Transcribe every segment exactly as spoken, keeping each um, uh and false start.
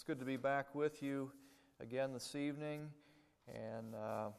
good to be back with you again this evening, and uh,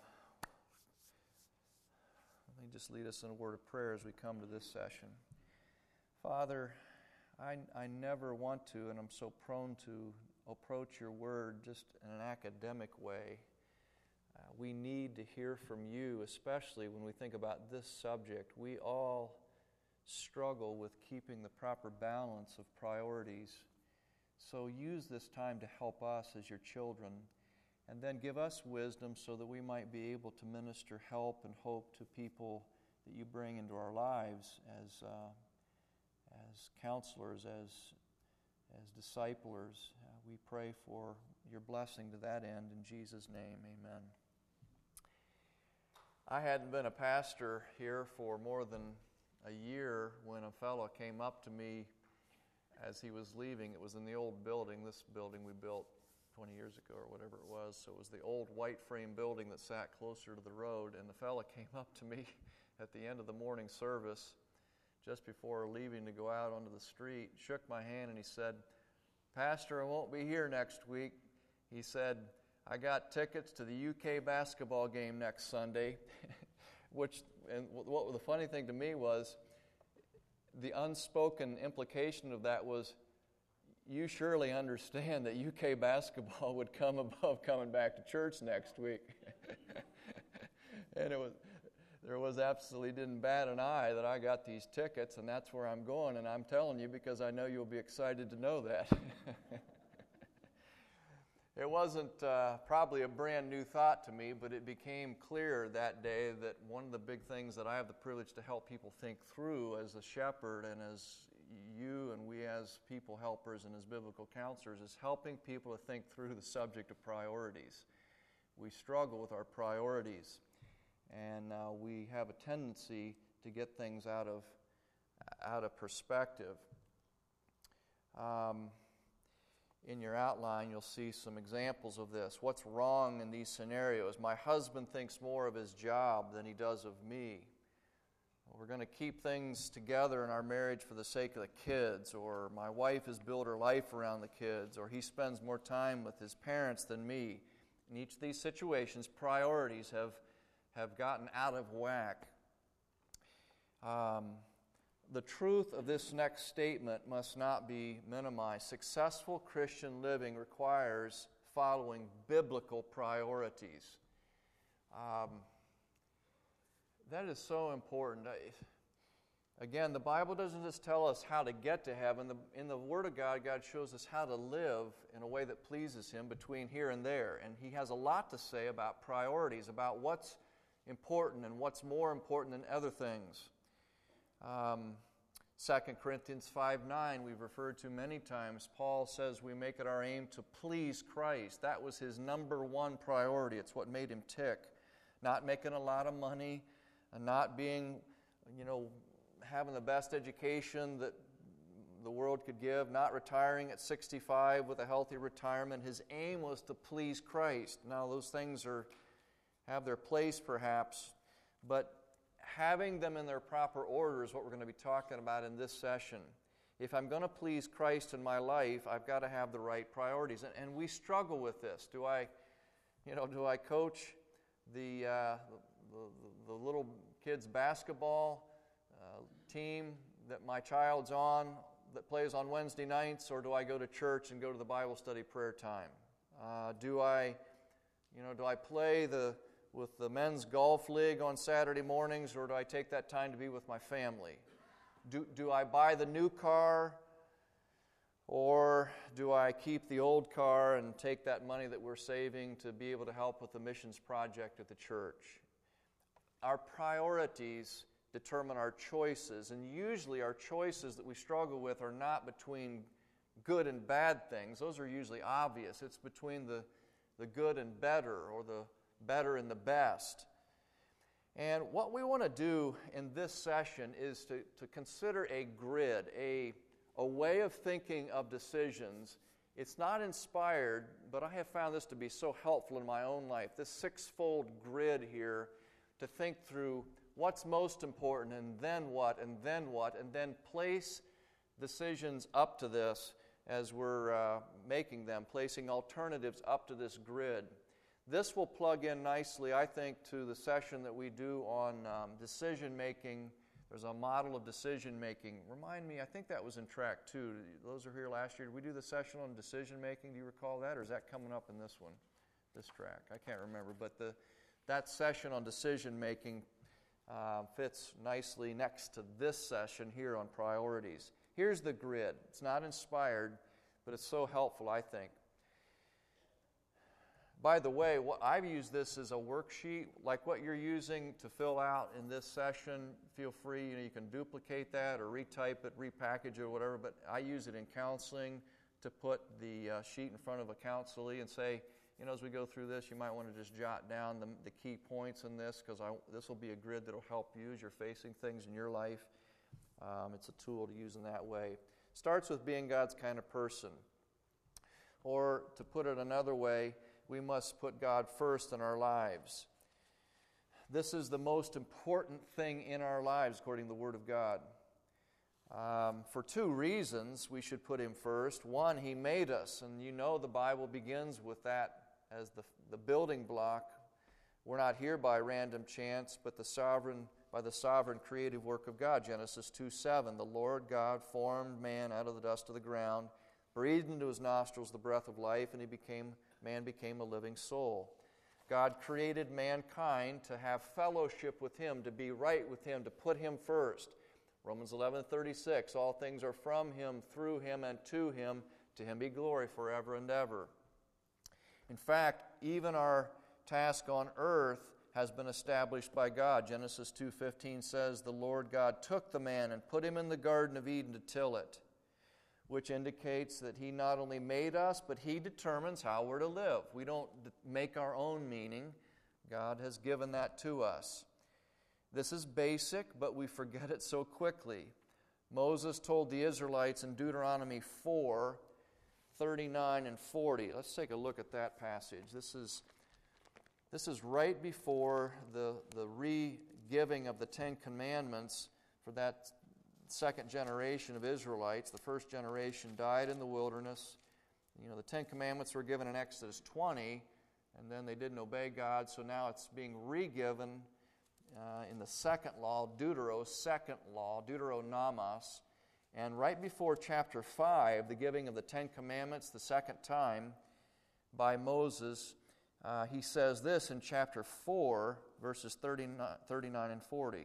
let me just lead us in a word of prayer as we come to this session. Father, I, I never want to, and I'm so prone to, approach your word just in an academic way. Uh, we need to hear from you, especially when we think about this subject. We all struggle with keeping the proper balance of priorities. So use this time to help us as your children, and then give us wisdom so that we might be able to minister help and hope to people that you bring into our lives as uh, as counselors, as as disciplers. Uh, we pray for your blessing to that end. In Jesus' name, amen. I hadn't been a pastor here for more than a year when a fellow came up to me as he was leaving. It was in the old building, this building we built twenty years ago or whatever it was. So it was the old white frame building that sat closer to the road. And the fellow came up to me at the end of the morning service, just before leaving to go out onto the street, shook my hand and he said, "Pastor, I won't be here next week." He said, "I got tickets to the U K basketball game next Sunday." Which, and what the funny thing to me was, the unspoken implication of that was, you surely understand that U K basketball would come above coming back to church next week. And it was, there was absolutely, didn't bat an eye that I got these tickets, and that's where I'm going, and I'm telling you because I know you'll be excited to know that. It wasn't uh, probably a brand new thought to me, but it became clear that day that one of the big things that I have the privilege to help people think through as a shepherd and as you and we as people helpers and as biblical counselors is helping people to think through the subject of priorities. We struggle with our priorities, and uh, we have a tendency to get things out of, out of perspective. Um... In your outline, you'll see some examples of this. What's wrong in these scenarios? My husband thinks more of his job than he does of me. We're going to keep things together in our marriage for the sake of the kids. Or my wife has built her life around the kids. Or he spends more time with his parents than me. In each of these situations, priorities have, have gotten out of whack. Um... The truth of this next statement must not be minimized. Successful Christian living requires following biblical priorities. Um, that is so important. Again, the Bible doesn't just tell us how to get to heaven. The, in the Word of God, God shows us how to live in a way that pleases Him between here and there. And He has a lot to say about priorities, about what's important and what's more important than other things. Um, Second Corinthians five nine, we've referred to many times. Paul says we make it our aim to please Christ. That was his number one priority. It's what made him tick. Not making a lot of money, and not being, you know, having the best education that the world could give, not retiring at sixty-five with a healthy retirement. His aim was to please Christ. Now, those things are have their place, perhaps, but having them in their proper order is what we're going to be talking about in this session. If I'm going to please Christ in my life, I've got to have the right priorities. And, and we struggle with this. Do I, you know, do I coach the uh, the, the, the little kids' basketball uh, team that my child's on, that plays on Wednesday nights, or do I go to church and go to the Bible study prayer time? Uh, do I, you know, do I play the with the men's golf league on Saturday mornings, or do I take that time to be with my family? Do, do I buy the new car, or do I keep the old car and take that money that we're saving to be able to help with the missions project at the church? Our priorities determine our choices, and usually our choices that we struggle with are not between good and bad things. Those are usually obvious. It's between the, the good and better, or the better and the best. And what we want to do in this session is to, to consider a grid, a, a way of thinking of decisions. It's not inspired, but I have found this to be so helpful in my own life. This six-fold grid here to think through what's most important, and then what, and then what, and then place decisions up to this as we're uh, making them, placing alternatives up to this grid. This will plug in nicely, I think, to the session that we do on um, decision-making. There's a model of decision-making. Remind me, I think that was in track two. Those are here last year. Did we do the session on decision-making? Do you recall that, or is that coming up in this one, this track? I can't remember, but the that session on decision-making uh, fits nicely next to this session here on priorities. Here's the grid. It's not inspired, but it's so helpful, I think. By the way, what I've used this as a worksheet, like what you're using to fill out in this session. Feel free, you know, you can duplicate that or retype it, repackage it, or whatever, but I use it in counseling to put the uh, sheet in front of a counselee and say, you know, as we go through this, you might want to just jot down the, the key points in this, because this will be a grid that will help you as you're facing things in your life. Um, it's a tool to use in that way. Starts with being God's kind of person. Or, to put it another way, we must put God first in our lives. This is the most important thing in our lives, according to the Word of God. Um, for two reasons, we should put Him first. One, He made us, and you know the Bible begins with that as the, the building block. We're not here by random chance, but the sovereign by the sovereign creative work of God. Genesis two seven, the Lord God formed man out of the dust of the ground, breathed into his nostrils the breath of life, and he became man became a living soul. God created mankind to have fellowship with Him, to be right with Him, to put Him first. Romans eleven thirty-six, all things are from Him, through Him, and to Him. To Him be glory forever and ever. In fact, even our task on earth has been established by God. Genesis two fifteen says, the Lord God took the man and put him in the Garden of Eden to till it, which indicates that He not only made us, but He determines how we're to live. We don't make our own meaning. God has given that to us. This is basic, but we forget it so quickly. Moses told the Israelites in Deuteronomy four, thirty-nine and forty. Let's take a look at that passage. This is, this is right before the, the re-giving of the Ten Commandments for that second generation of Israelites. The first generation died in the wilderness. You know, the Ten Commandments were given in Exodus twenty, and then they didn't obey God, so now it's being re-given uh, in the second law, Deutero, second law, Deuteronomos. And right before chapter five, the giving of the Ten Commandments the second time by Moses, uh, he says this in chapter four, verses thirty-nine and forty.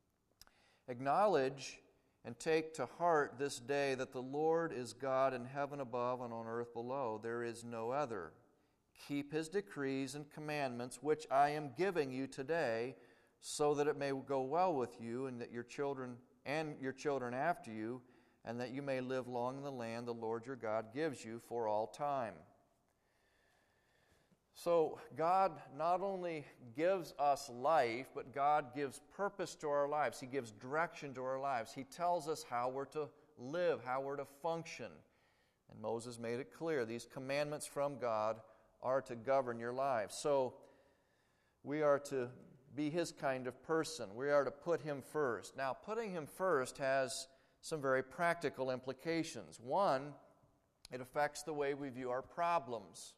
Acknowledge and take to heart this day that the Lord is God in heaven above and on earth below. There is no other. Keep His decrees and commandments, which I am giving you today, so that it may go well with you and that your children and your children after you, and that you may live long in the land the Lord your God gives you for all time. So God not only gives us life, but God gives purpose to our lives. He gives direction to our lives. He tells us how we're to live, how we're to function. And Moses made it clear, these commandments from God are to govern your lives. So we are to be His kind of person. We are to put Him first. Now, putting Him first has some very practical implications. One, it affects the way we view our problems.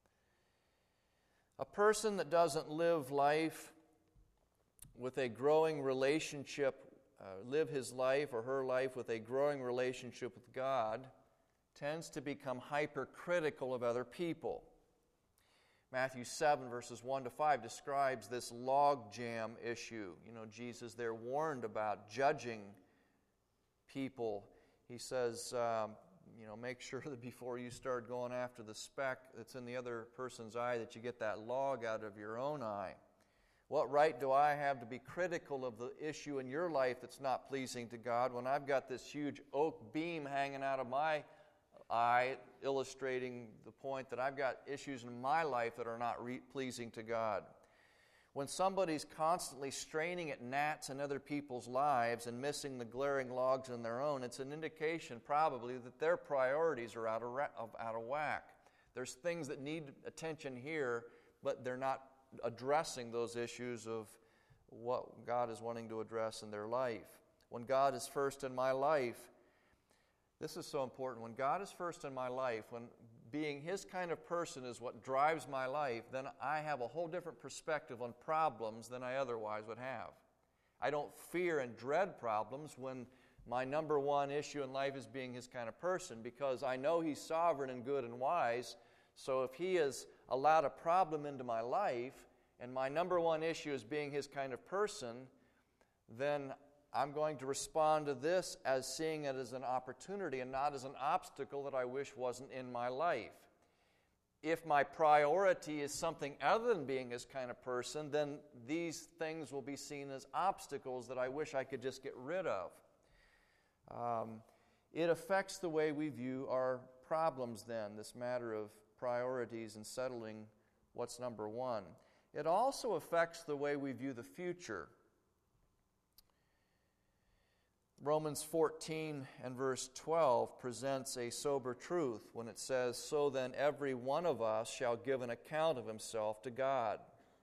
A person that doesn't live life with a growing relationship, uh, live his life or her life with a growing relationship with God, tends to become hypercritical of other people. Matthew seven, verses one to five describes this logjam issue. You know, Jesus there warned about judging people. He says, um, you know, make sure that before you start going after the speck that's in the other person's eye, that you get that log out of your own eye. What right do I have to be critical of the issue in your life that's not pleasing to God when I've got this huge oak beam hanging out of my eye, illustrating the point that I've got issues in my life that are not re- pleasing to God? When somebody's constantly straining at gnats in other people's lives and missing the glaring logs in their own, it's an indication probably that their priorities are out of, ra- out of whack. There's things that need attention here, but they're not addressing those issues of what God is wanting to address in their life. When God is first in my life, This is so important. When God is first in my life, when being His kind of person is what drives my life, then I have a whole different perspective on problems than I otherwise would have. I don't fear and dread problems when my number one issue in life is being His kind of person, because I know He's sovereign and good and wise. So if He has allowed a problem into my life, and my number one issue is being His kind of person, then I'm going to respond to this as seeing it as an opportunity and not as an obstacle that I wish wasn't in my life. If my priority is something other than being His kind of person, then these things will be seen as obstacles that I wish I could just get rid of. Um, it affects the way we view our problems then, this matter of priorities and settling what's number one. It also affects the way we view the future. Romans fourteen and verse twelve presents a sober truth when it says, "So then every one of us shall give an account of himself to God."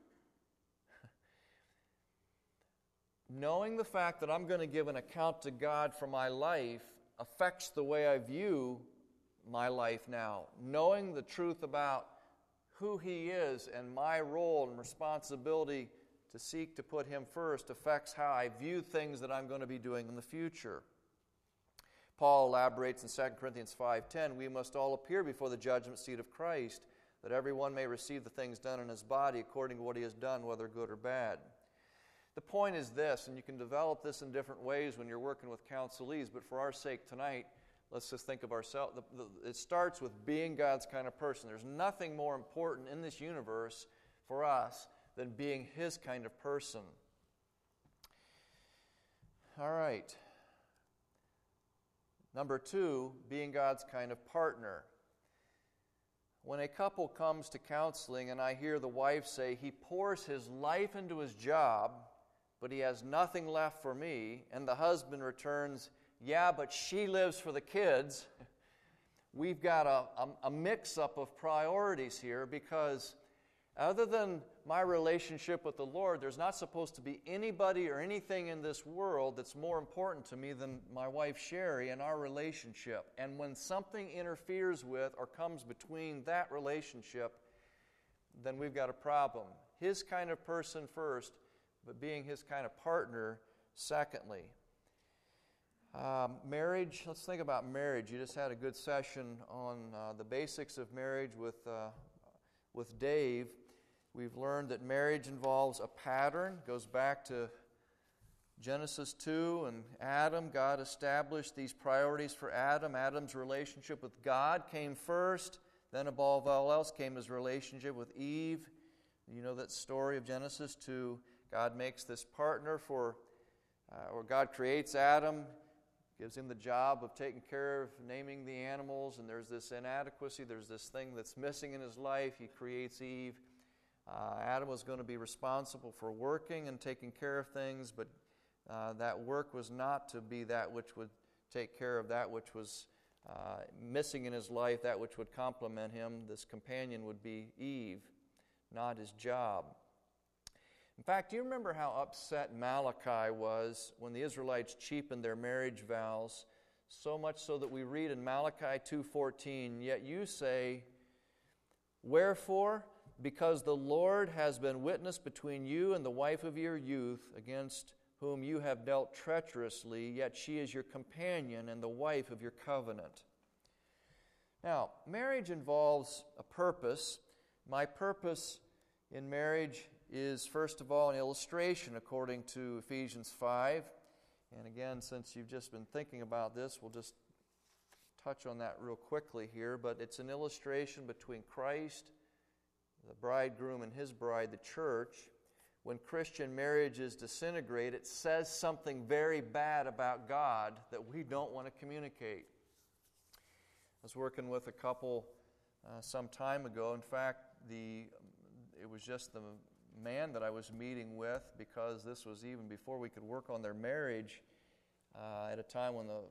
Knowing the fact that I'm going to give an account to God for my life affects the way I view my life now. Knowing the truth about who He is and my role and responsibility to seek to put Him first affects how I view things that I'm going to be doing in the future. Paul elaborates in Second Corinthians five ten, "We must all appear before the judgment seat of Christ, that everyone may receive the things done in his body according to what he has done, whether good or bad." The point is this, and you can develop this in different ways when you're working with counselees, but for our sake tonight, let's just think of ourselves. It starts with being God's kind of person. There's nothing more important in this universe for us than being His kind of person. All right. Number two, being God's kind of partner. When a couple comes to counseling and I hear the wife say, "He pours his life into his job, but he has nothing left for me," and the husband returns, "Yeah, but she lives for the kids," we've got a, a, a mix-up of priorities here, because other than my relationship with the Lord, there's not supposed to be anybody or anything in this world that's more important to me than my wife Sherry and our relationship. And when something interferes with or comes between that relationship, then we've got a problem. His kind of person first, but being His kind of partner secondly. Um, marriage, let's think about marriage. You just had a good session on uh, the basics of marriage with, uh, with Dave. We've learned that marriage involves a pattern. It goes back to Genesis two and Adam. God established these priorities for Adam. Adam's relationship with God came first. Then above all else came his relationship with Eve. You know that story of Genesis two. God makes this partner for, uh, or God creates Adam, gives him the job of taking care of naming the animals, and there's this inadequacy, there's this thing that's missing in his life. He creates Eve. Uh, Adam was going to be responsible for working and taking care of things, but uh, that work was not to be that which would take care of that which was uh, missing in his life, that which would complement him. This companion would be Eve, not his job. In fact, do you remember how upset Malachi was when the Israelites cheapened their marriage vows, so much so that we read in Malachi two fourteen, "Yet you say, wherefore? Because the Lord has been witness between you and the wife of your youth, against whom you have dealt treacherously, yet she is your companion and the wife of your covenant." Now, marriage involves a purpose. My purpose in marriage is, first of all, an illustration according to Ephesians five. And again, since you've just been thinking about this, we'll just touch on that real quickly here. But it's an illustration between Christ, the bridegroom, and His bride, the church. When Christian marriages disintegrate, it says something very bad about God that we don't want to communicate. I was working with a couple uh, some time ago. In fact, the it was just the man that I was meeting with, because this was even before we could work on their marriage, uh, at a time when the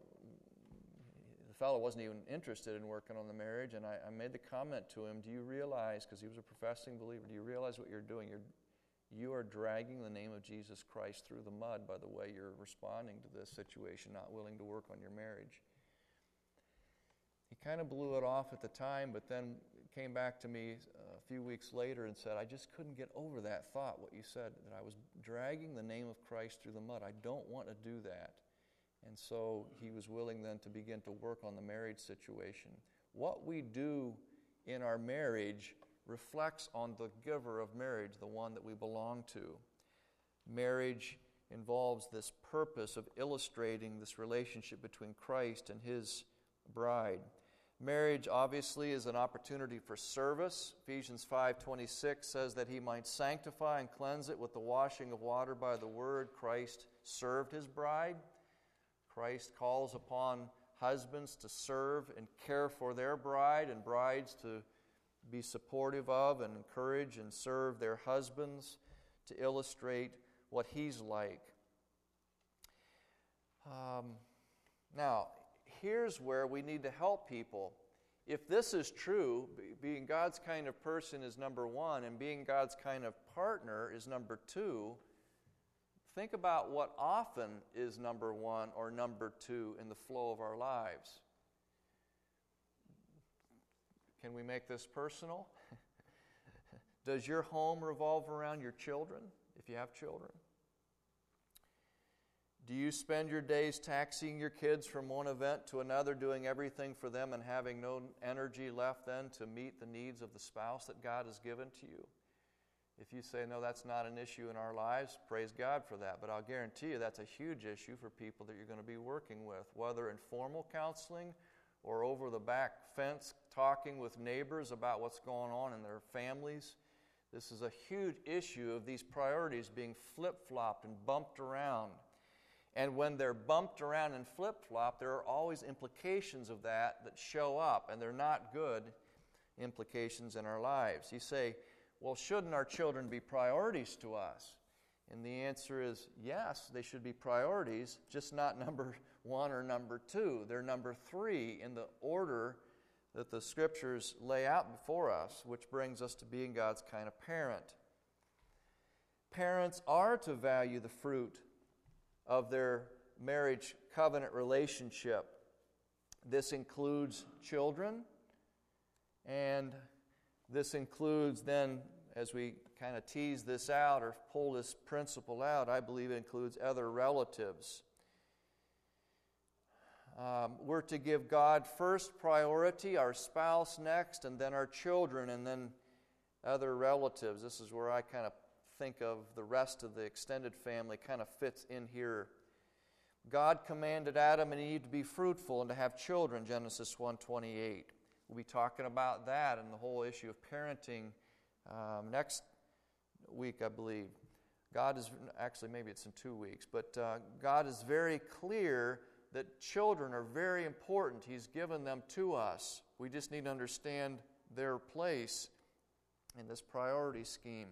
the fellow wasn't even interested in working on the marriage, and I, I made the comment to him, "Do you realize," because he was a professing believer, "do you realize what you're doing? You're you are dragging the name of Jesus Christ through the mud by the way you're responding to this situation, not willing to work on your marriage." kind of blew it off at the time, but then came back to me a few weeks later and said, I just couldn't get over that thought, what you said, that I was dragging the name of Christ through the mud. I don't want to do that. And so he was willing then to begin to work on the marriage situation. What we do in our marriage reflects on the giver of marriage, the one that we belong to. Marriage involves this purpose of illustrating this relationship between Christ and his bride. Marriage, obviously, is an opportunity for service. Ephesians five twenty-six says that he might sanctify and cleanse it with the washing of water by the word. Christ served his bride. Christ calls upon husbands to serve and care for their bride, and brides to be supportive of and encourage and serve their husbands, to illustrate what he's like. Um, now, here's where we need to help people. If this is true, being God's kind of person is number one, and being God's kind of partner is number two, think about what often is number one or number two in the flow of our lives. Can we make this personal? Does your home revolve around your children, if you have children? Do you spend your days taxiing your kids from one event to another, doing everything for them and having no energy left then to meet the needs of the spouse that God has given to you? If you say, no, that's not an issue in our lives, praise God for that. But I'll guarantee you that's a huge issue for people that you're going to be working with, whether in formal counseling or over the back fence talking with neighbors about what's going on in their families. This is a huge issue of these priorities being flip-flopped and bumped around. And when they're bumped around and flip-flopped, there are always implications of that that show up, and they're not good implications in our lives. You say, well, shouldn't our children be priorities to us? And the answer is yes, they should be priorities, just not number one or number two. They're number three in the order that the Scriptures lay out before us, which brings us to being God's kind of parent. Parents are to value the fruit of their marriage covenant relationship. This includes children, and this includes then, as we kind of tease this out or pull this principle out, I believe it includes other relatives. Um, we're to give God first priority, our spouse next, and then our children, and then other relatives. This is where I kind of think of the rest of the extended family kind of fits in here. God commanded Adam and Eve to be fruitful and to have children, Genesis one twenty-eight. We'll be talking about that and the whole issue of parenting um, next week, I believe. God is, actually maybe it's in two weeks, but uh, God is very clear that children are very important. He's given them to us. We just need to understand their place in this priority scheme.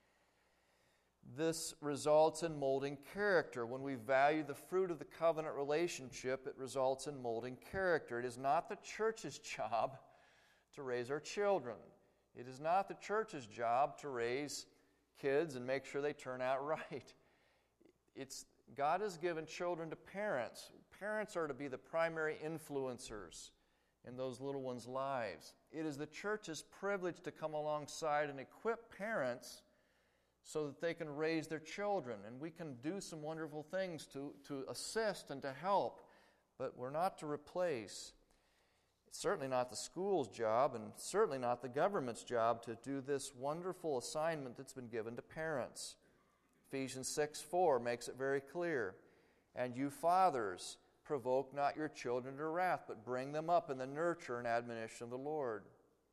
This results in molding character. When we value the fruit of the covenant relationship, it results in molding character. It is not the church's job to raise our children. It is not the church's job to raise kids and make sure they turn out right. It's God has given children to parents. Parents are to be the primary influencers in those little ones' lives. It is the church's privilege to come alongside and equip parents so that they can raise their children. And we can do some wonderful things to, to assist and to help, but we're not to replace. It's certainly not the school's job and certainly not the government's job to do this wonderful assignment that's been given to parents. Ephesians six four makes it very clear. And you fathers, provoke not your children to wrath, but bring them up in the nurture and admonition of the Lord.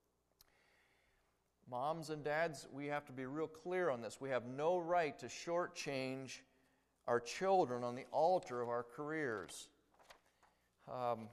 Moms and dads, we have to be real clear on this. We have no right to shortchange our children on the altar of our careers. Um,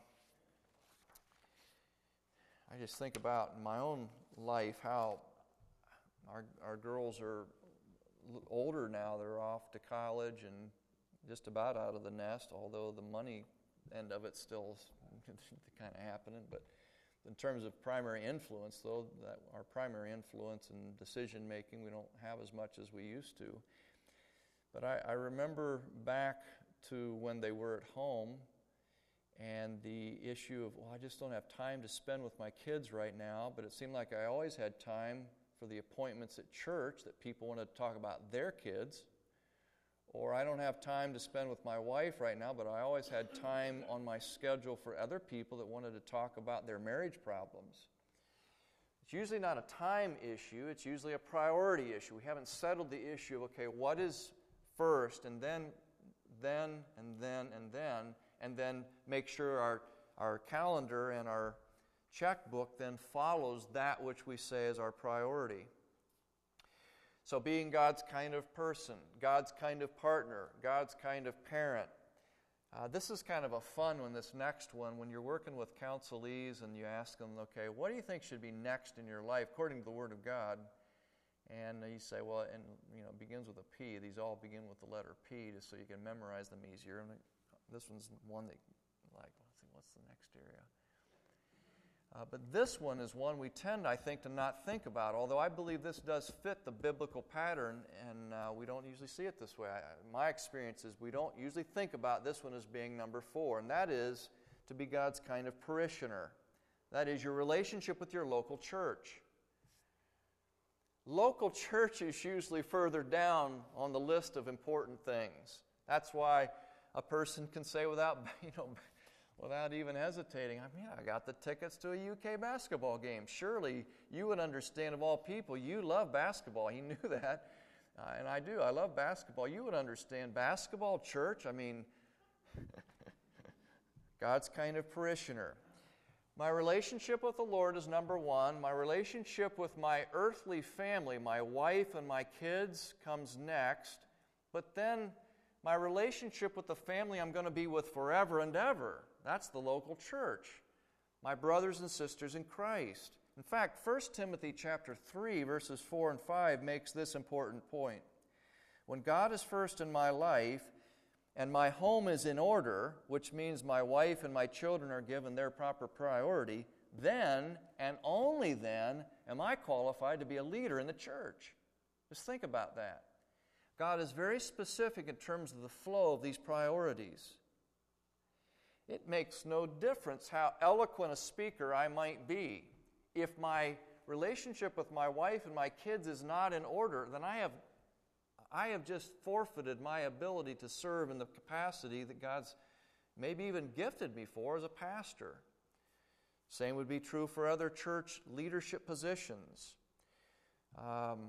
I just think about in my own life how our our girls are older now. They're off to college and just about out of the nest, although the money end of it still is kind of happening. But in terms of primary influence, though, that our primary influence in decision making, we don't have as much as we used to. But I, I remember back to when they were at home, and the issue of, well, I just don't have time to spend with my kids right now, but it seemed like I always had time for the appointments at church that people wanted to talk about their kids. Or I don't have time to spend with my wife right now, but I always had time on my schedule for other people that wanted to talk about their marriage problems. It's usually not a time issue, it's usually a priority issue. We haven't settled the issue of, okay, what is first, and then, then, and then, and then, and then make sure our, our calendar and our checkbook then follows that which we say is our priority. So being God's kind of person, God's kind of partner, God's kind of parent. Uh, this is kind of a fun one, this next one, when you're working with counselees and you ask them, okay, what do you think should be next in your life according to the Word of God? And you say, well, and you know, it begins with a P. These all begin with the letter P, just so you can memorize them easier. And this one's one that, like, let's see, what's the next area? Uh, but this one is one we tend, I think, to not think about, although I believe this does fit the biblical pattern, and uh, we don't usually see it this way. I, my experience is we don't usually think about this one as being number four, and that is to be God's kind of parishioner. That is your relationship with your local church. Local church is usually further down on the list of important things. That's why a person can say without, you know, without even hesitating, I mean, I got the tickets to a U K basketball game. Surely you would understand, of all people, you love basketball. He knew that, uh, and I do. I love basketball. You would understand basketball, church. I mean, God's kind of parishioner. My relationship with the Lord is number one. My relationship with my earthly family, my wife and my kids, comes next. But then my relationship with the family I'm going to be with forever and ever, that's the local church, my brothers and sisters in Christ. In fact, First Timothy chapter three, verses four and five makes this important point. When God is first in my life, and my home is in order, which means my wife and my children are given their proper priority, then, and only then, am I qualified to be a leader in the church. Just think about that. God is very specific in terms of the flow of these priorities. It makes no difference how eloquent a speaker I might be. If my relationship with my wife and my kids is not in order, then I have I have just forfeited my ability to serve in the capacity that God's maybe even gifted me for as a pastor. Same would be true for other church leadership positions. Um,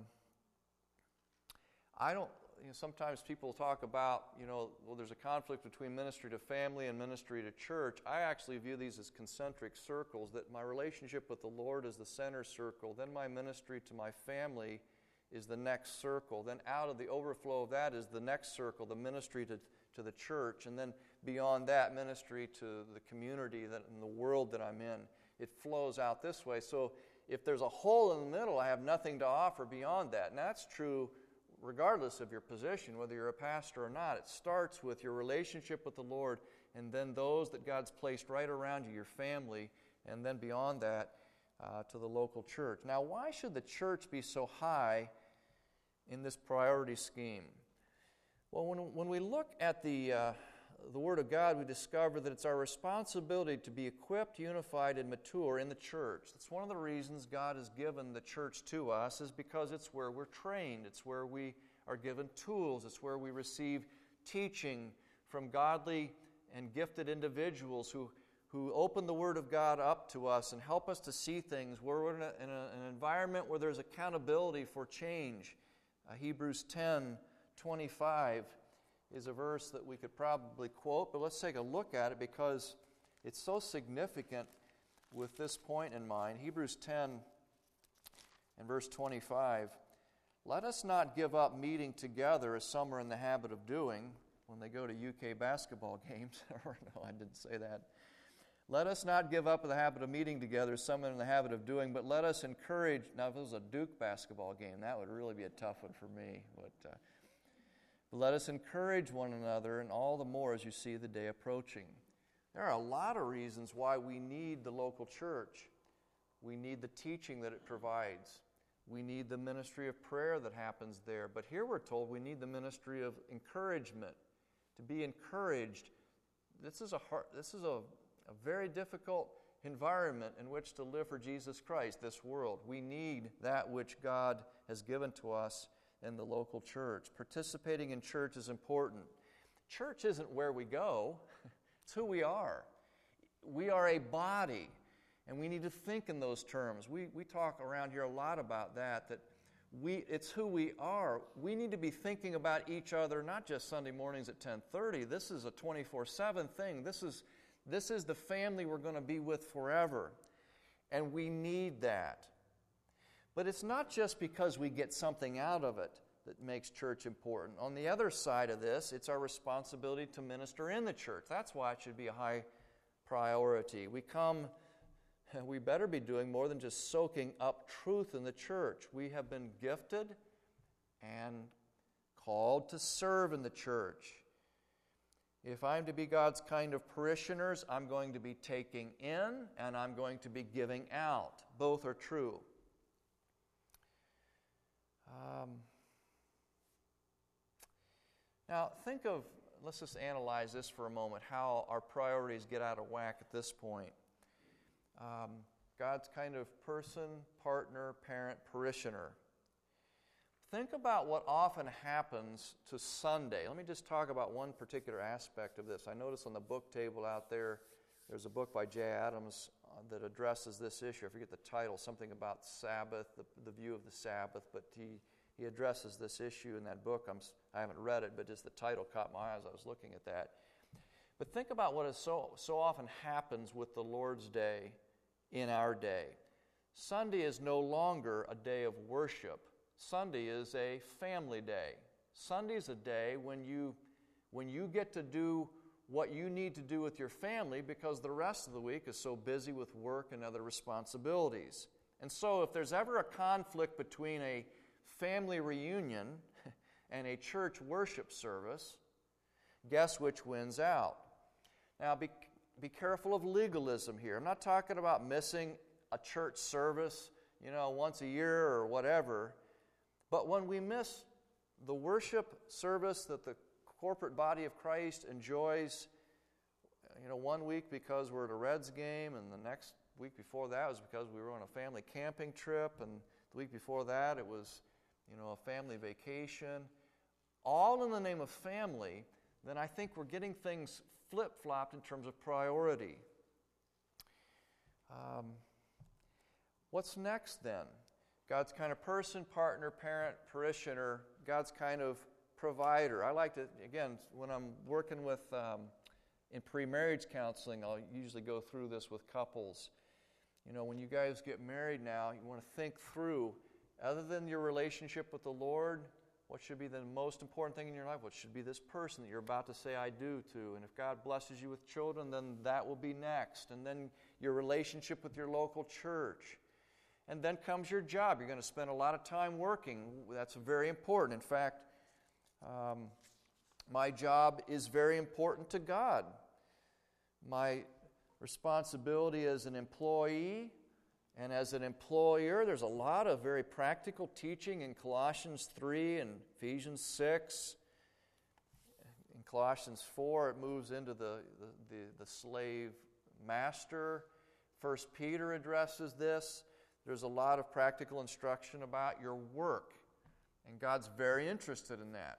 I don't, you know, sometimes people talk about, you know, well, there's a conflict between ministry to family and ministry to church. I actually view these as concentric circles, that my relationship with the Lord is the center circle, then my ministry to my family is the next circle. Then out of the overflow of that is the next circle, the ministry to, to the church. And then beyond that, ministry to the community that in the world that I'm in. It flows out this way. So if there's a hole in the middle, I have nothing to offer beyond that. And that's true regardless of your position, whether you're a pastor or not. It starts with your relationship with the Lord, and then those that God's placed right around you, your family, and then beyond that, Uh, to the local church. Now, why should the church be so high in this priority scheme? Well, when, when we look at the, uh, the Word of God, we discover that it's our responsibility to be equipped, unified, and mature in the church. That's one of the reasons God has given the church to us, is because it's where we're trained. It's where we are given tools. It's where we receive teaching from godly and gifted individuals who who open the Word of God up to us and help us to see things. We're in, a, in a, an environment where there's accountability for change. Uh, Hebrews ten twenty-five is a verse that we could probably quote, but let's take a look at it because it's so significant with this point in mind. Hebrews ten and verse twenty-five. Let us not give up meeting together as some are in the habit of doing when they go to U K basketball games. Or no, I didn't say that. Let us not give up the habit of meeting together, as some are in the habit of doing, but let us encourage. Now, if it was a Duke basketball game, that would really be a tough one for me. But, uh, but let us encourage one another, and all the more as you see the day approaching. There are a lot of reasons why we need the local church. We need the teaching that it provides. We need the ministry of prayer that happens there. But here we're told we need the ministry of encouragement, to be encouraged this is a hard, this is a, a very difficult environment in which to live for Jesus Christ, this world. We need that which God has given to us in the local church. Participating in church is important. Church isn't where we go, it's who we are. We are a body, and we need to think in those terms. We, we talk around here a lot about that, that we, it's who we are. We need to be thinking about each other, not just Sunday mornings at ten thirty. This is a twenty-four seven thing. This is, this is the family we're going to be with forever, and we need that. But it's not just because we get something out of it that makes church important. On the other side of this, it's our responsibility to minister in the church. That's why it should be a high priority. We come, we better be doing more than just soaking up truth in the church. We have been gifted and called to serve in the church. If I'm to be God's kind of parishioners, I'm going to be taking in and I'm going to be giving out. Both are true. Um, now, think of, let's just analyze this for a moment, how our priorities get out of whack at this point. Um, God's kind of person, partner, parent, parishioner. Think about what often happens to Sunday. Let me just talk about one particular aspect of this. I notice on the book table out there, there's a book by Jay Adams uh, that addresses this issue. I forget the title, something about Sabbath, the, the view of the Sabbath, but he, he addresses this issue in that book. I'm, I haven't read it, but just the title caught my eye as I was looking at that. But think about what is so, so often happens with the Lord's Day in our day. Sunday is no longer a day of worship. Sunday is a family day. Sunday is a day when you, when you get to do what you need to do with your family because the rest of the week is so busy with work and other responsibilities. And so if there's ever a conflict between a family reunion and a church worship service, guess which wins out? Now be, be careful of legalism here. I'm not talking about missing a church service, you know, once a year or whatever. But when we miss the worship service that the corporate body of Christ enjoys, you know, one week because we're at a Reds game, and the next week before that was because we were on a family camping trip, and the week before that it was, you know, a family vacation, all in the name of family, then I think we're getting things flip-flopped in terms of priority. Um, what's next then? God's kind of person, partner, parent, parishioner, God's kind of provider. I like to, again, when I'm working with, um, in pre-marriage counseling, I'll usually go through this with couples. You know, when you guys get married now, you want to think through, other than your relationship with the Lord, what should be the most important thing in your life? What should be this person that you're about to say I do to? And if God blesses you with children, then that will be next. And then your relationship with your local church. And then comes your job. You're going to spend a lot of time working. That's very important. In fact, um, my job is very important to God. My responsibility as an employee and as an employer, there's a lot of very practical teaching in Colossians three and Ephesians six. In Colossians four, it moves into the, the, the, the slave master. First Peter addresses this. There's a lot of practical instruction about your work, and God's very interested in that.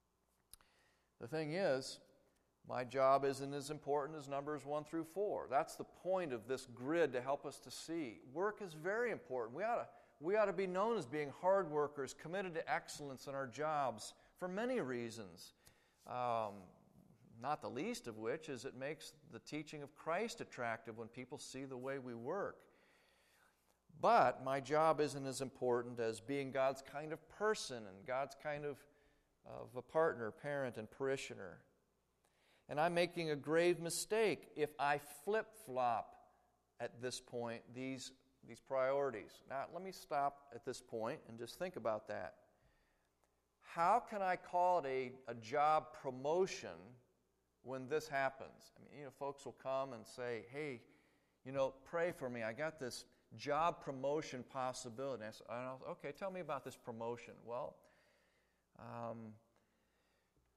The thing is, my job isn't as important as Numbers one through four. That's the point of this grid, to help us to see. Work is very important. We ought to, we ought to be known as being hard workers, committed to excellence in our jobs for many reasons, um, not the least of which is it makes the teaching of Christ attractive when people see the way we work. But my job isn't as important as being God's kind of person and God's kind of, of a partner, parent, and parishioner. And I'm making a grave mistake if I flip-flop at this point these, these priorities. Now, let me stop at this point and just think about that. How can I call it a, a job promotion when this happens? I mean, you know, folks will come and say, hey, you know, pray for me. I got this job promotion possibility. And I said, okay, tell me about this promotion. Well, um,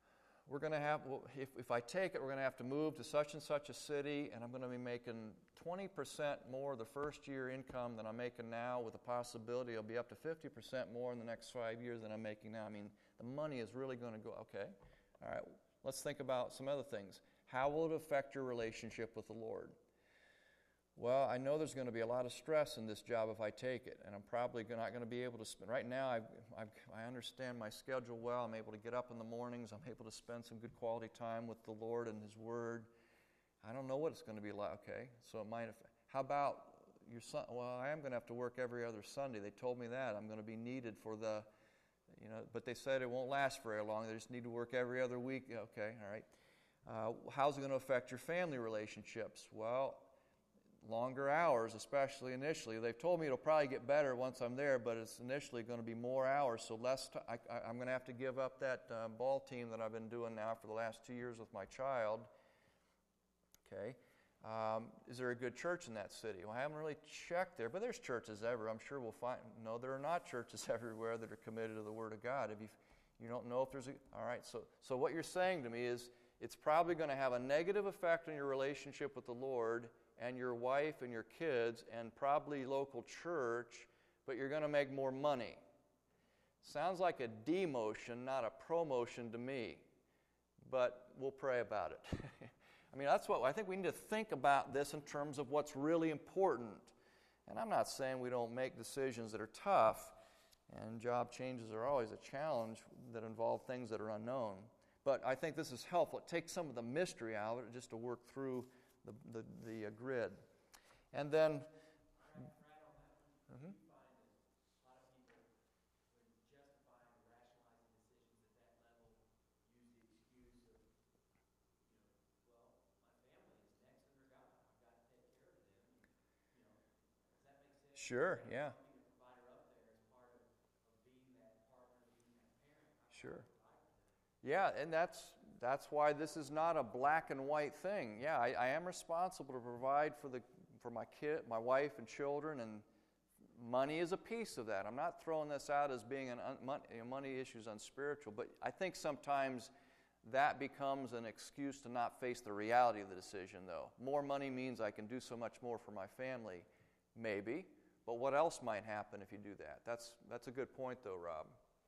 we're going to have, well, if, if I take it, we're going to have to move to such and such a city, and I'm going to be making twenty percent more the first year income than I'm making now, with the possibility it'll be up to fifty percent more in the next five years than I'm making now. I mean, the money is really going to go, okay. All right, let's think about some other things. How will it affect your relationship with the Lord? Well, I know there's going to be a lot of stress in this job if I take it, and I'm probably not going to be able to spend. Right now, I've, I've, I understand my schedule well. I'm able to get up in the mornings. I'm able to spend some good quality time with the Lord and His Word. I don't know what it's going to be like. Okay, so it might affect. How about your son? Well, I am going to have to work every other Sunday. They told me that. I'm going to be needed for the, you know, but they said it won't last very long. They just need to work every other week. Okay, all right. Uh, how's it going to affect your family relationships? Well, longer hours, especially initially. They've told me it'll probably get better once I'm there, but it's initially going to be more hours, so less. T- I, I, I'm going to have to give up that uh, ball team that I've been doing now for the last two years with my child. Okay. Um, is there a good church in that city? Well, I haven't really checked there, but there's churches everywhere. I'm sure we'll find. No, there are not churches everywhere that are committed to the Word of God. If you you don't know if there's a. All right. So so what you're saying to me is it's probably going to have a negative effect on your relationship with the Lord and your wife and your kids and probably local church, but you're going to make more money. Sounds like a demotion, not a promotion to me, but we'll pray about it. I mean, that's what I think we need to think about this in terms of what's really important. And I'm not saying we don't make decisions that are tough, and job changes are always a challenge that involve things that are unknown. But I think this is helpful. It takes some of the mystery out of it just to work through the the, the uh, grid. And then mm-hmm. Sure, yeah. Sure. Yeah, and that's that's why this is not a black and white thing. Yeah, I, I am responsible to provide for the for my kid, my wife and children, and money is a piece of that. I'm not throwing this out as being an un, money, money issues unspiritual, but I think sometimes that becomes an excuse to not face the reality of the decision, though. More money means I can do so much more for my family, maybe. But what else might happen if you do that? That's that's a good point, though, Rob.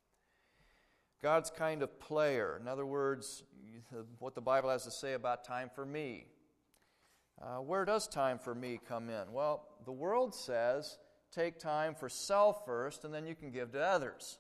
God's kind of player. In other words, what the Bible has to say about time for me. Uh, where does time for me come in? Well, the world says take time for self first, and then you can give to others.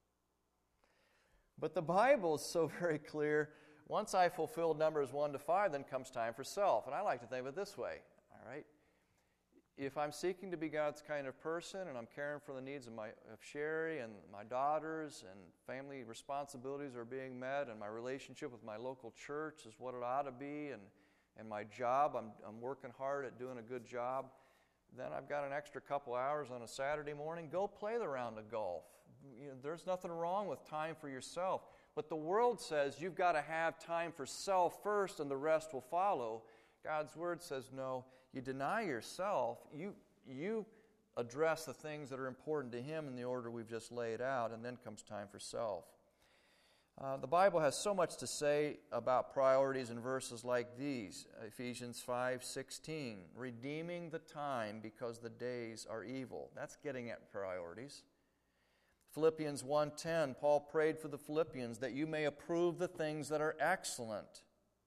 But the Bible is so very clear. Once I fulfilled numbers one to five, then comes time for self. And I like to think of it this way, all right? If I'm seeking to be God's kind of person and I'm caring for the needs of my of Sherry and my daughters and family responsibilities are being met and my relationship with my local church is what it ought to be and, and my job, I'm, I'm working hard at doing a good job, then I've got an extra couple hours on a Saturday morning, go play the round of golf. You know, there's nothing wrong with time for yourself. But the world says you've got to have time for self first and the rest will follow. God's Word says no. You deny yourself, you you address the things that are important to Him in the order we've just laid out, and then comes time for self. Uh, the Bible has so much to say about priorities in verses like these. Ephesians five sixteen, redeeming the time because the days are evil. That's getting at priorities. Philippians one ten, Paul prayed for the Philippians that you may approve the things that are excellent.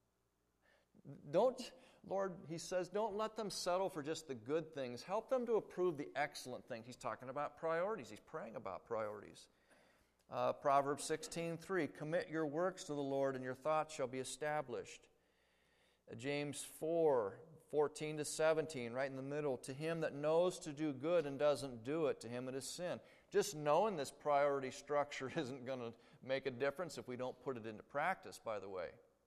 Don't... Lord, he says, don't let them settle for just the good things. Help them to approve the excellent things. He's talking about priorities. He's praying about priorities. Uh, Proverbs sixteen three, commit your works to the Lord and your thoughts shall be established. Uh, James four fourteen to seventeen, right in the middle, to him that knows to do good and doesn't do it, to him it is sin. Just knowing this priority structure isn't going to make a difference if we don't put it into practice, by the way.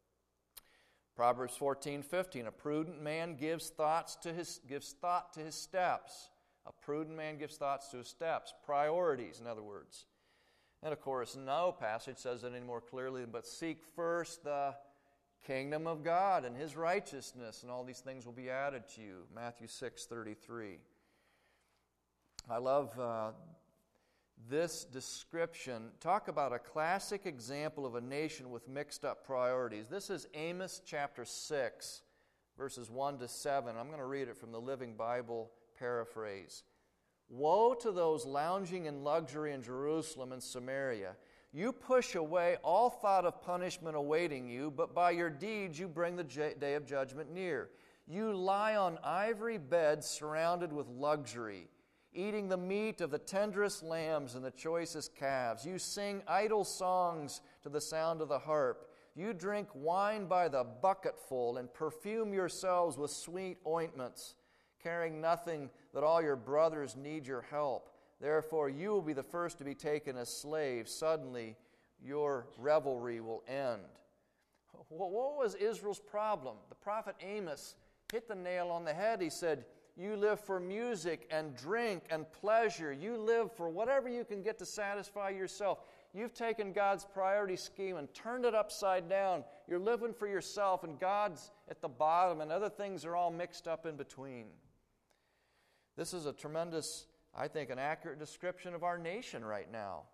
Proverbs fourteen fifteen, a prudent man gives thoughts to his gives thought to his steps. A prudent man gives thoughts to his steps. Priorities, in other words. And of course, no passage says it any more clearly, but seek first the kingdom of God and His righteousness, and all these things will be added to you. Matthew six thirty-three. I love uh, this description, talk about a classic example of a nation with mixed up priorities. This is Amos chapter six, verses one to seven. I'm going to read it from the Living Bible paraphrase. Woe to those lounging in luxury in Jerusalem and Samaria. You push away all thought of punishment awaiting you, but by your deeds you bring the j- day of judgment near. You lie on ivory beds surrounded with luxury, eating the meat of the tenderest lambs and the choicest calves. You sing idle songs to the sound of the harp. You drink wine by the bucketful and perfume yourselves with sweet ointments, caring nothing that all your brothers need your help. Therefore, you will be the first to be taken as slaves. Suddenly, your revelry will end. What was Israel's problem? The prophet Amos hit the nail on the head. He said, you live for music and drink and pleasure. You live for whatever you can get to satisfy yourself. You've taken God's priority scheme and turned it upside down. You're living for yourself, and God's at the bottom, and other things are all mixed up in between. This is a tremendous, I think, an accurate description of our nation right now.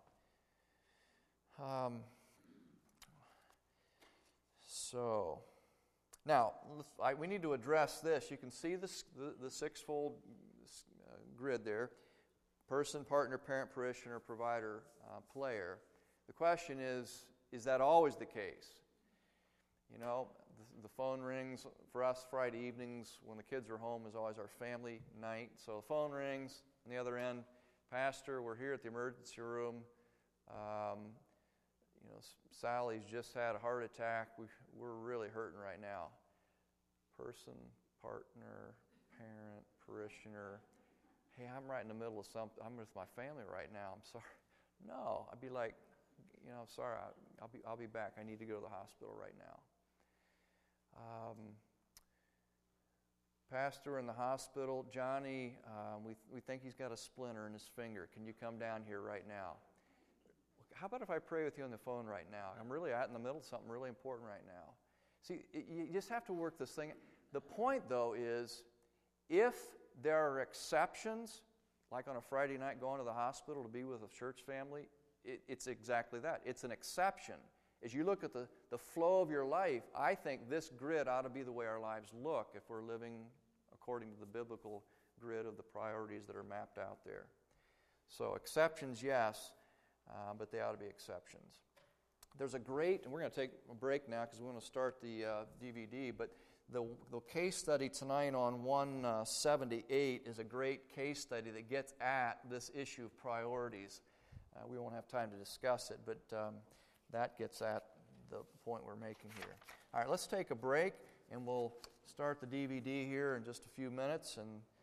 Um, so, now, I, we need to address this. You can see this, the, the six-fold uh, grid there. Person, partner, parent, parishioner, provider, uh, player. The question is, is that always the case? You know, the, the phone rings for us Friday evenings when the kids are home is always our family night. So the phone rings on the other end. Pastor, we're here at the emergency room. Um, you know, Sally's just had a heart attack. We, we're really hurting right now. Person, partner, parent, parishioner. Hey, I'm right in the middle of something. I'm with my family right now. I'm sorry. No, I'd be like, you know, I'm sorry. I, I'll be I'll be back. I need to go to the hospital right now. Um, pastor in the hospital, Johnny. Um, we we think he's got a splinter in his finger. Can you come down here right now? How about if I pray with you on the phone right now? I'm really out in the middle of something really important right now. See, it, you just have to work this thing. The point, though, is if there are exceptions, like on a Friday night going to the hospital to be with a church family, it, it's exactly that. It's an exception. As you look at the, the flow of your life, I think this grid ought to be the way our lives look if we're living according to the biblical grid of the priorities that are mapped out there. So exceptions, yes, uh, but they ought to be exceptions. There's a great, and we're going to take a break now because we want to start the uh, D V D, but the, the case study tonight on one seventy-eight is a great case study that gets at this issue of priorities. Uh, we won't have time to discuss it, but um, that gets at the point we're making here. All right, let's take a break, and we'll start the D V D here in just a few minutes, and